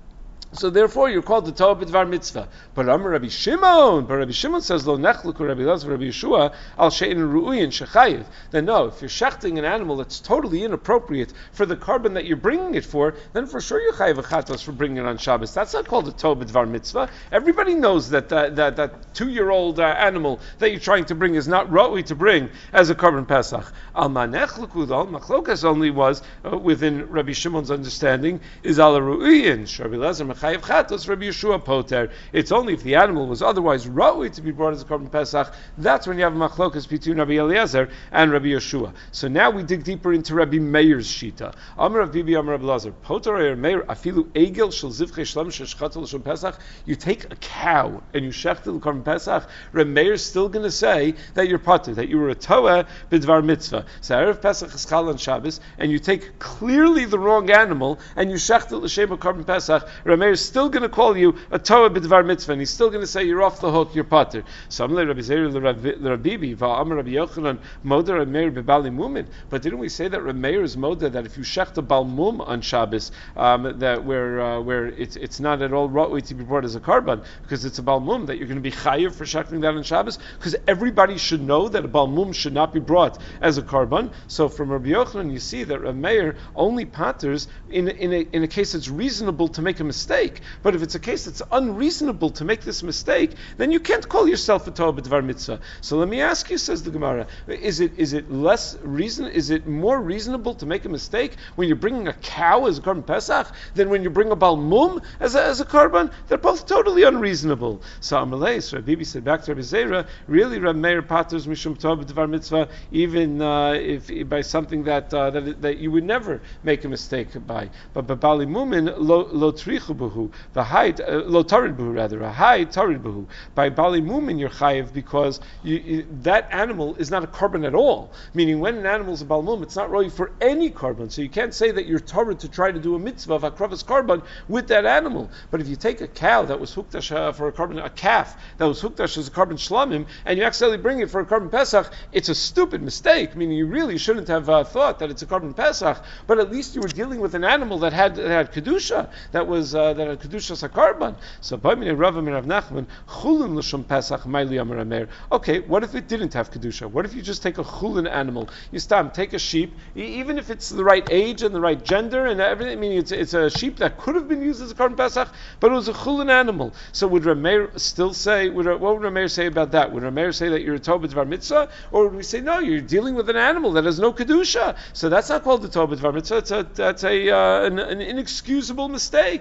So therefore, you're called the Torah B'dvar Mitzvah. But Amar Rabbi Shimon, but Rabbi Shimon says, Lo nechluku Rabbi Elazar Rabbi Yeshua al she'en ru'uyin shechayiv. Then no, if you're shechting an animal that's totally inappropriate for the korban that you're bringing it for, then for sure you're chayiv a chatos for bringing it on Shabbos. That's not called the Torah B'dvar Mitzvah. Everybody knows that uh, that, that two-year-old uh, animal that you're trying to bring is not ra'ui to bring as a korban Pesach. Al ma nechluku though, machlokas only was uh, within Rabbi Shimon's understanding is al ru'uyin. Rabbi Elazar Chayiv Chatos, Rabbi Yeshua Poter. It's only if the animal was otherwise ra'ui to be brought as a korban Pesach, that's when you have a machlokas between Rabbi Eliezer and Rabbi Yeshua. So now we dig deeper into Rabbi Meir's shita. Amar Rav Bibi, Amar Rabbi Elazar. Poter or Meir, afilu egel shel zivchei shlam sheshchatel l'shon Pesach. You take a cow and you shecht the korban Pesach. Rabbi Meir's still going to say that you're poter, that you were a toa b'dvar mitzvah. So erev Pesach is chal on Shabbos, and you take clearly the wrong animal and you shecht it l'shem korban Pesach. Rabbi Meir is still going to call you a Torah b'dvar mitzvah, and he's still going to say you're off the hook, you're pater. So Rabbi Zeir l'Rabibi va'amar Rabbi Yochanan moder Rabbi Meir b'bali mumin. But didn't we say that Rabbi Meir is moder that if you shecht a bal mum on Shabbos, um, that where uh, where it's it's not at all ra'ui to be brought as a korban because it's a bal mum, that you're going to be chayiv for shechting that on Shabbos, because everybody should know that a bal mum should not be brought as a korban. So from Rabbi Yochanan you see that Rabbi Meir only paters in in a in a case that's reasonable to make a mistake. But if it's a case that's unreasonable to make this mistake, then you can't call yourself a Torah b'dvar mitzvah. So let me ask you, says the Gemara, is it is it less reason? Is it more reasonable to make a mistake when you're bringing a cow as a korban Pesach than when you bring a bal mum as a, as a korban? They're both totally unreasonable. So Amalei, so Rabbi Bibi said back to Rabbi Zeira, really Rabbi Meir paters mishum Torah b'dvar mitzvah, even uh, if by something that uh, that that you would never make a mistake by. But b'bali mumin lo lo trichu buhu. The high lo tarid buhu rather a high tarid buhu by bali mumin you're chayiv because you, you, that animal is not a korban at all. Meaning when an animal is a bal mum, it's not really for any korban. So you can't say that you're tarid to try to do a mitzvah of akravas korban with that animal. But if you take a cow that was hukdash uh, for a korban, a calf that was hukdash as a korban shlamim, and you accidentally bring it for a korban pesach, it's a stupid mistake. Meaning you really shouldn't have uh, thought that it's a korban pesach. But at least you were dealing with an animal that had that had kedusha, that was uh, that had kedusha sakarban. So b'minei Rav and Rav Nachman chulin l'shum pesach ma'ili amar Amer. Okay, what if it didn't have kedusha? What if you just take a chulin animal? You stam take a sheep, even if it's the right age and the right gender and everything. I mean, it's it's a sheep that could have been used as a korban pesach, but it was a chulin animal. So would Rameir still say? Would, what would Rameir say about that? Would Rameir say that you're a Torah b'dvar mitzvah, or would we say no? You're dealing with an animal that has no kedusha, so that's not called the Torah b'dvar mitzvah. It's a, that's a uh, an, an inexcusable mistake. So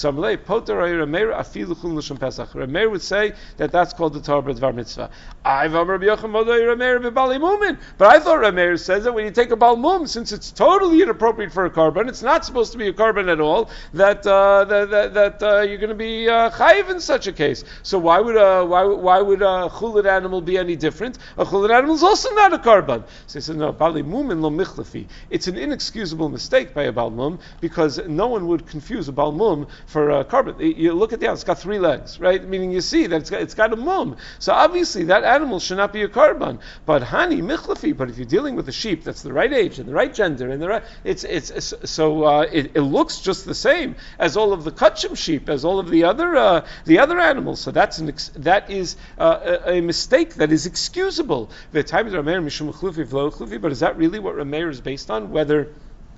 So Amalei Poter Rameir Afilu Chulin L'Shem Pesach. Rameir would say that that's called the Torah B'Dvar Mitzvah. I've Rabbi Yochanan Modoi Rameir B'Bali Mumin, but I thought Rameir says that when you take a Bal Mum, since it's totally inappropriate for a carbon, it's not supposed to be a carbon at all. That uh, that that, that uh, you're going to be uh, chayiv in such a case. So why would uh, why why would a chulin animal be any different? A chulin animal is also not a carbon. So he said no, Bali Mumin lo michlafi. It's an inexcusable mistake by a Bal Mum because no one would confuse a Bal Mum for a carbon. You look at the animal; it's got three legs, right? Meaning you see that it's got, it's got a mum. So obviously that animal should not be a carbon. But hani michlafi. But if you're dealing with a sheep that's the right age and the right gender and the right, it's it's, it's so uh, it, it looks just the same as all of the kachim sheep, as all of the other uh, the other animals. So that's an ex- that is uh, a, a mistake that is excusable. But is that really what Rameir is based on? Whether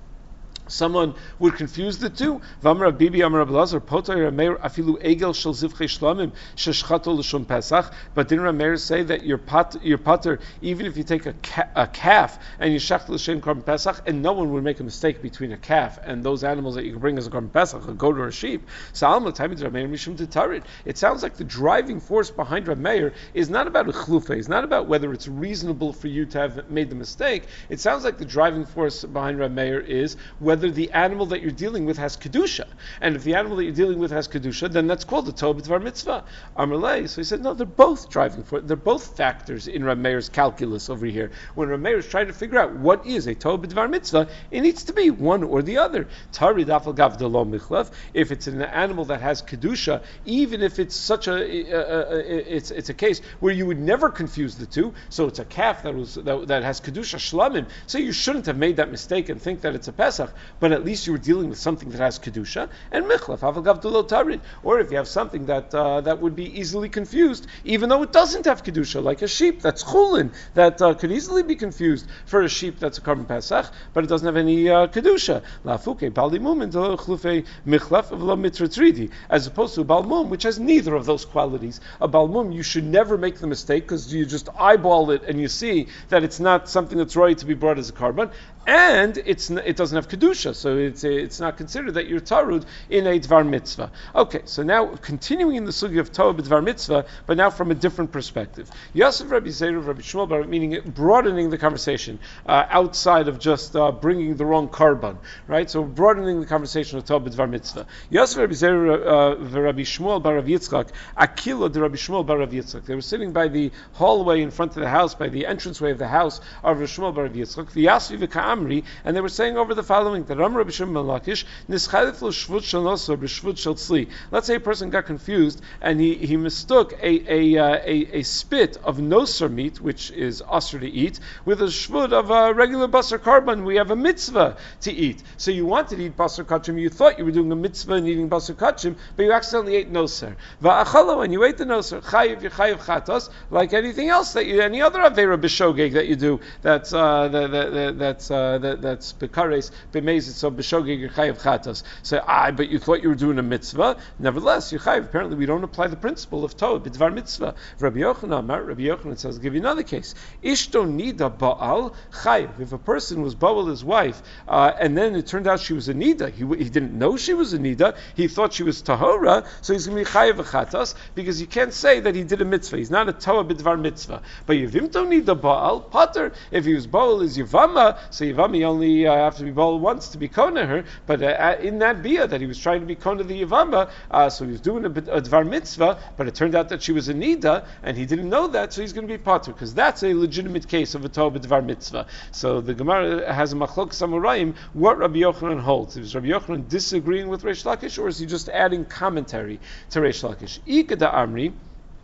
someone would confuse the two. V'amar Bibi Amar Abelazar Potay Rameir Afilu Egel Shel Zivchei Shlamim Sheshchato L'Shum Pesach. But didn't Rameir say that your pot, your potter, even if you take a, ca- a calf and you shach l'shem Korban Pesach, and no one would make a mistake between a calf and those animals that you can bring as a Korban Pesach, a goat or a sheep. So Alma Taimid Rameir Mishum Tetarid. It sounds like the driving force behind Rameir is not about a chlufa. It's not about whether it's reasonable for you to have made the mistake. It sounds like the driving force behind Rameir is whether the animal that you're dealing with has kedusha, and if the animal that you're dealing with has kedusha, then that's called the Torah B'Dvar Mitzvah. Amalei. So he said, no, they're both driving for it. They're both factors in Rameir's calculus over here. When Rameir is trying to figure out what is a Torah B'Dvar Mitzvah, it needs to be one or the other. Tari dafal gav delo michlav. If it's an animal that has kedusha, even if it's such a, uh, uh, it's it's a case where you would never confuse the two. So it's a calf that was that, that has kedusha shlamim. So you shouldn't have made that mistake and think that it's a Pesach. But at least you were dealing with something that has kedusha and michlaf avagav dulo tarid. Or if you have something that uh, that would be easily confused, even though it doesn't have kedusha, like a sheep that's chulin, that uh, could easily be confused for a sheep that's a carbon pesach, but it doesn't have any uh, kedusha. Lafuke balimum and chlufe michlaf v'lo mitratridi, as opposed to a balmum which has neither of those qualities. A balmum you should never make the mistake because you just eyeball it and you see that it's not something that's right to be brought as a carbon. And it's it doesn't have kedusha, so it's it's not considered that you're tarud in a dvar mitzvah. Okay, so now continuing in the sugi of Torah b'dvar mitzvah, but now from a different perspective. Yosef Rabbi Zeir Rabbi Shmuel, meaning broadening the conversation uh, outside of just uh, bringing the wrong carbon, right? So broadening the conversation of Torah b'dvar mitzvah. Yosef Rabbi Zeir uh, Rabbi Shmuel bar Rav Yitzchak, Akilo de Rabbi Shmuel bar Rav Yitzchak. They were sitting by the hallway in front of the house, by the entranceway of the house of Rav Shmuel bar Rav Yitzchak. V'yasvi v'ka'am. And they were saying over the following: that Ram Rabbi Shimon Lakish nischalif lo shvut shel nosor b'shvut shel tzli. Let's say a person got confused and he, he mistook a a, uh, a a spit of nosor meat, which is asur to eat, with a shvut of a regular basar karban. We have a mitzvah to eat. So you wanted to eat basar kachim. You thought you were doing a mitzvah and eating basar kachim, but you accidentally ate nosor. Va'achalo, and you ate the nosor. Chayiv yechayiv chatos, like anything else that you, any other avera b'shogeg that you do. That's uh, that, that, that's uh, Uh, that, that's bekares b'mezit, so b'shogeg yechayiv chatos. So I, but you thought you were doing a mitzvah. Nevertheless, yechayiv. Apparently, we don't apply the principle of Torah b'dvar mitzvah. Rabbi Yochanan, Rabbi Yochanan says, I'll give you another case. Ishto nida ba'al chayiv. If a person was ba'al his wife, uh, and then it turned out she was a nida, he, he didn't know she was a nida. He thought she was tahora, so he's going to be chayiv chatos because you can't say that he did a mitzvah. He's not a Torah b'dvar mitzvah. But yevimto nida ba'al pater. If he was ba'al his yevama, so Yavami only uh, have to be bowled once to be kona her, but uh, in that bia that he was trying to be kona the Yavama, uh, so he was doing a, a dvar mitzvah, but it turned out that she was a nida, and he didn't know that, so he's going to be patur, because that's a legitimate case of a Torah b'dvar mitzvah. So the Gemara has a machlok samurayim, what Rabbi Yochanan holds. Is Rabbi Yochanan disagreeing with Reish Lakish, or is he just adding commentary to Reish Lakish? Ika da Amri.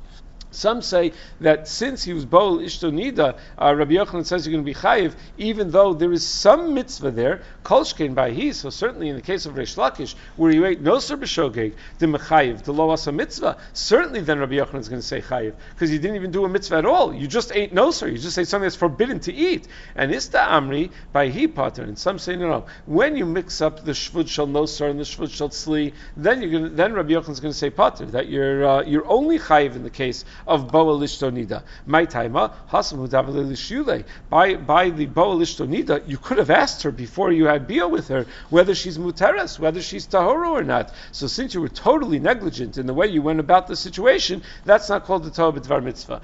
Some say that since he was Boel Ishto Nida, uh, Rabbi Yochanan says you're going to be Chayiv, even though there is some mitzvah there, Kolshkein by he, so certainly in the case of Reish Lakish, where you ate Noser B'Shogeg, the Mechayiv, the Lo Asa Mitzvah, certainly then Rabbi Yochanan is going to say Chayiv, because you didn't even do a mitzvah at all. You just ate Noser, you just ate something that's forbidden to eat. And Ista Amri, by he Pater, and some say no, no. When you mix up the Shvud Shel Noser and the Shvud Shel Tzli, then you're going to, then Rabbi Yochanan is going to say Pater, that you're, uh, you're only Chayiv in the case of Boa Lishto Nida. My taima, Hasam Hudavale Lishule. By by the Boa Lishto Nida, you could have asked her before you had Bia with her whether she's Muteres, whether she's Tahoro or not. So since you were totally negligent in the way you went about the situation, that's not called the Torah B'Dvar Mitzvah.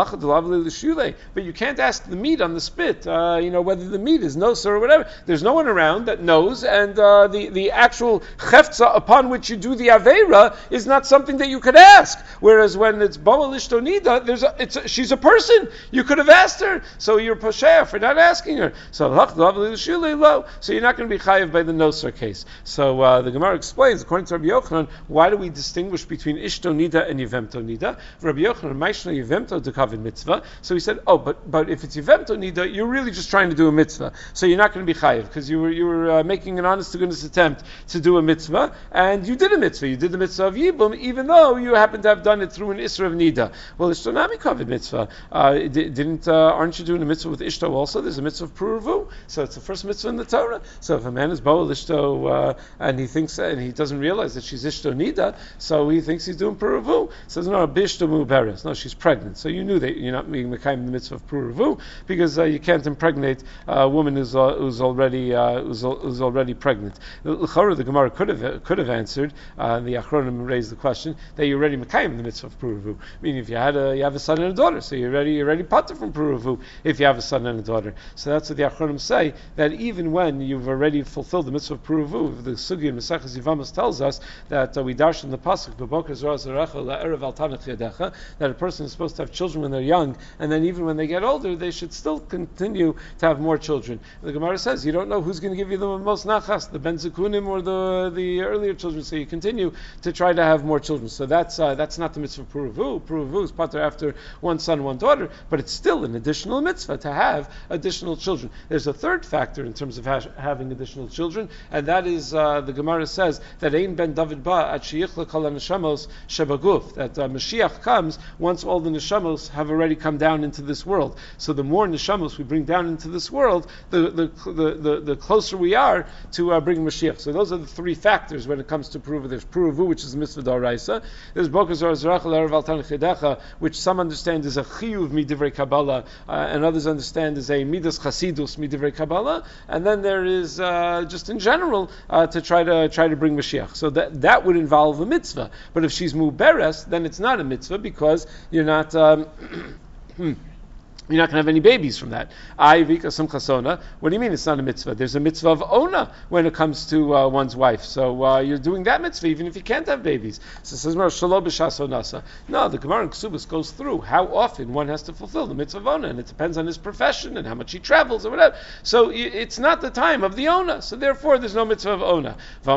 But you can't ask the meat on the spit, uh, you know, whether the meat is noser or whatever. There's no one around that knows, and uh, the, the actual cheftza upon which you do the aveira is not something that you could ask. Whereas when it's Boa Lishto Nida, there's a, it's a, she's a person. You could have asked her, so you're posheya for not asking her. So so you're not going to be chayiv by the noser case. So uh, the Gemara explains, according to Rabbi Yochanan, why do we distinguish between Ishto Nida and Yevemto Nida? Rabbi Yochanan, Maishna Yevemto dekavin mitzvah. So he said, oh, but but if it's Yevemto Nida, you're really just trying to do a mitzvah. So you're not going to be chayiv because you were you were uh, making an honest to goodness attempt to do a mitzvah, and you did a mitzvah. You did the mitzvah of Yibum, even though you happen to have done it through an Isra of Nida. Well, Ishto Nami kavin mitzvah. Uh, didn't uh, aren't you doing a mitzvah with Ishto also? There's a mitzvah of Puruvu, so it's the first mitzvah in the Torah. So if a man is Boa Lishto uh, and he thinks and he doesn't realize that she's Ishto Nida, so he thinks he's doing Puruvu. Says no, Bishto Muberes. No, she's pregnant. So you knew that you're not being Mekayim the mitzvah of Puruvu because uh, you can't impregnate a woman who's, uh, who's already uh, who's, who's already pregnant. The Gemara could have could have answered. Uh, the Achronim raised the question that you're already Mekayim the mitzvah of Puruvu. Meaning, if you had a you have a son and a daughter, so you're already you're already pater from Puruvu if you have a son and a daughter. So that's what the Achronim say, that even when you've already fulfilled the mitzvah of Puruvu, the Sugi in Mesachas Yevamos tells us that uh, we darshan in the pasuk b'boker zora zarecha la'erev al tanach yadecha, that a person is supposed to have children when they're young, and then even when they get older, they should still continue to have more children. The Gemara says you don't know who's going to give you the most nachas, the ben zekunim or the the earlier children, so you continue to try to have more children. So that's uh, that's not the mitzvah of Puruvu. Puruvu is pater after one son, one daughter, but it's still an additional mitzvah to have additional children. There's a third factor in terms of ha- having additional children, and that is uh, the Gemara says that Ein ben David ba at sheyichla kol neshamos shebaguf, that uh, Mashiach comes once all the neshamos have already come down into this world. So the more neshamos we bring down into this world, the the the, the, the closer we are to uh, bring Mashiach. So those are the three factors when it comes to Puruvu. There's Puruvu, which is the mitzvah d'oraisa. There's Boker Zor Zerach L'Erev Al Tanach Yedecha, which some understand is a chiyuv midivrei Kabbalah, uh, and others understand is a midas chasidus midivrei Kabbalah. And then there is uh, just in general uh, to try to try to bring Mashiach. So that that would involve a mitzvah. But if she's muberes, then it's not a mitzvah because you're not. Um, You're not going to have any babies from that. I vika some chasona. What do you mean it's not a mitzvah? There's a mitzvah of ona when it comes to uh, one's wife. So uh, you're doing that mitzvah even if you can't have babies. So it says shalom b'shas onasa. No, the Gemara in Ksubas goes through how often one has to fulfill the mitzvah of ona, and it depends on his profession and how much he travels or whatever. So it's not the time of the ona. So therefore, there's no mitzvah of ona.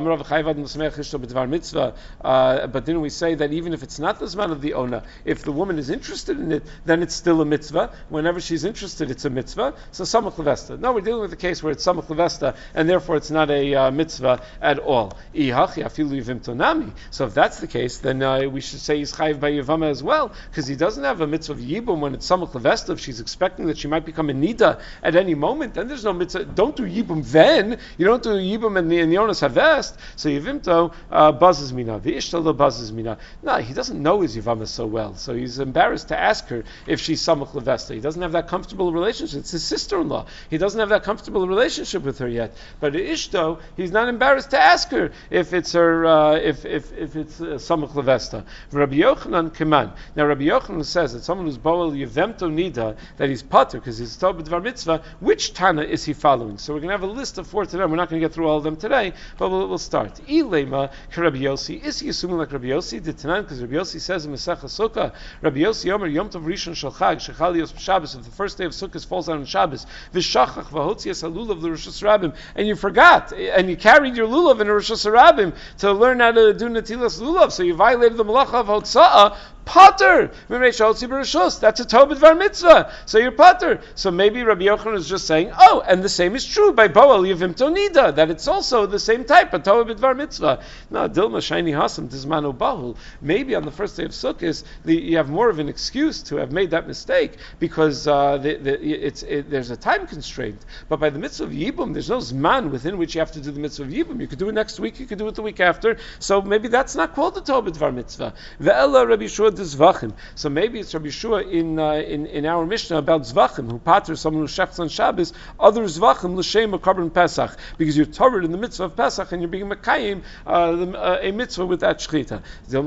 Uh, but didn't we say that even if it's not the zman of the ona, if the woman is interested in it, then it's still a mitzvah. Whenever she's interested, it's a mitzvah. So samach levesta. No, we're dealing with a case where it's samach levesta, and therefore it's not a uh, mitzvah at all. So if that's the case, then uh, we should say he's chayiv by Yevama as well, because he doesn't have a mitzvah of yibum when it's samach levesta. If she's expecting that she might become a nida at any moment, then there's no mitzvah. Don't do yibum then. You don't do yibum in the in the onus havest. So Yevimto uh, buzzes mina. The ishtalo buzzes mina. No, he doesn't know his Yevama so well, so he's embarrassed to ask her if she's samach levesta. He doesn't have that comfortable relationship. It's his sister-in-law. He doesn't have that comfortable relationship with her yet. But Ishto, he's not embarrassed to ask her if it's her, uh, if if if it's samach uh, levesta. Rabbi Yochanan Keman. Now Rabbi Yochanan says that someone who's boel yevemto nida, that he's pater because he's told b'dvar mitzvah. Which Tana is he following? So we're going to have a list of four today. We're not going to get through all of them today, but we'll, we'll start. Ilema Rabbi Yossi. Is he assuming like Rabbi Yossi did Tanan? Because Rabbi Yossi says in Masechah Sukkah, Rabbi Yossi Omer Yom Tov Rishon Shel Chag Shechalios Shabbos. If the first day of Sukkot falls on Shabbos, v'shachach v'hotzias halulav l'Rosh Hashanah, and you forgot, and you carried your lulav in Rosh Hashanah to learn how to do netilas lulav, so you violated the malacha of hotza'ah. Pater, that's a Torah b'dvar mitzvah. So you're pater. So maybe Rabbi Yochanan is just saying, oh, and the same is true by boel yevimto nida, that it's also the same type of Torah b'dvar mitzvah. No, dilma shiny hasam tizmanu bahul. Maybe on the first day of Sukkot, the, you have more of an excuse to have made that mistake because uh, the, the, it's it, there's a time constraint. But by the mitzvah of yibum, there's no zman within which you have to do the mitzvah of yibum. You could do it next week. You could do it the week after. So maybe that's not called the Torah b'dvar mitzvah. Ve'ela Rabbi Shua de Zvachim. So maybe it's Rabbi Yeshua in uh, in in our Mishnah about Zvachim who pater someone who shechs on Shabbos other Zvachim l'shem a carbon Pesach because you're covered in the mitzvah of Pesach and you're being mekayim uh, uh, a mitzvah with that shechita.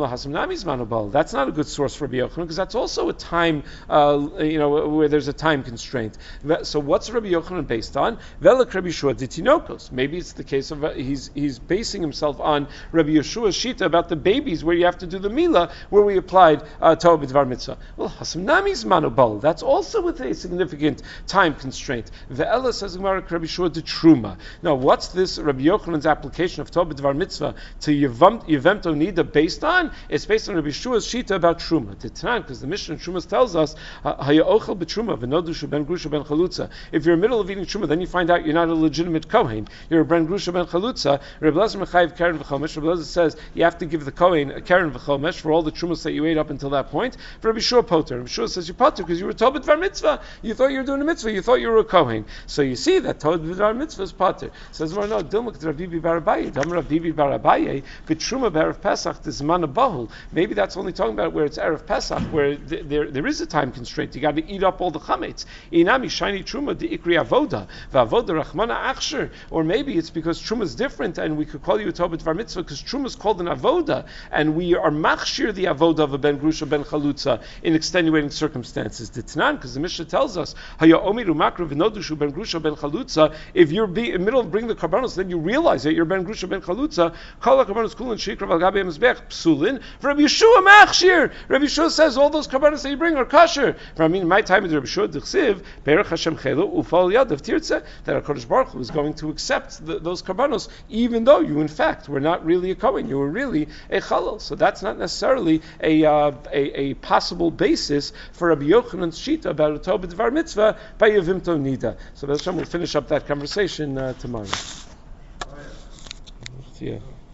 That's not a good source for Rabbi Yochanan because that's also a time uh, you know where there's a time constraint. So what's Rabbi Yochanan based on? Velek Rabbi Yeshua de Tinokos. Maybe it's the case of uh, he's he's basing himself on Rabbi Yeshua's shita about the babies where you have to do the milah where we applied uh, Torah b'dvar mitzvah. Well, Hasam Nami's manobal. That's also with a significant time constraint. Ve'ela says Gemara Rabbi Yeshua de Truma. Now, what's this Rabbi Yochanan's application of Torah b'dvar mitzvah to Yevem Yevemto Nida based on? It's based on Rabbi Yeshua's shita about Truma. Because the Mishnah in Truma tells us Haya'ochel b'Truma v'nodushu ben grusha ben chalutza. If you're in the middle of eating Truma, then you find out you're not a legitimate kohen. You're a ben grusha ben chalutza. Rabbi Lezer mechayiv keren v'chomesh. Rabbi Lezer says you have to give the kohen a keren v'chomesh for all the Trumas that you ate up until that point. For Rabbi Yeshua poter. Rabbi Yeshua says you poter because you were Torah b'dvar mitzvah. You thought you were doing a mitzvah. You thought you were a kohen. So you see that Torah b'dvar mitzvah is poter. Says well, no. Dilmak Rav Bibi bar Abaye. Dam Rav Bibi bar Abaye. V'truma b'erev Pesach d'zman bahul. Maybe that's only talking about where it's erev Pesach, where th- there there is a time constraint. You got to eat up all the chametz. Inami shiny truma de ikri avoda v'avoda rachmana achsher. Or maybe it's because truma is different, and we could call you a Torah b'dvar mitzvah because truma is called an avoda, and we are machshir the avoda of a ben grusha ben chalutza in extenuating circumstances. Ditnan, because the Mishnah tells us haya omiru makra v'nodushu ben grusha ben chalutza. If you're be, in the middle of bringing the karbanos, then you realize that you're ben grusha ben chalutza. Kol karbanos kulin shikra val gabi mizbech psulin. For Rabbi Yeshua machshir. Rabbi Yeshua says all those karbanos that you bring are kosher. For I mean, my time with Rabbi Yeshua d'chsiv berach Hashem chelu ufal yad of tirtze that HaKadosh Baruch Hu is going to accept the, those karbanos, even though you in fact were not really a kohen, you were really a chalal. So that's not necessarily a uh, a, a possible basis for Rabbi Yochanan's shita about a Torah b'dvar mitzvah by Yevimto Nida. So that's we'll finish up that conversation uh, tomorrow. Yeah.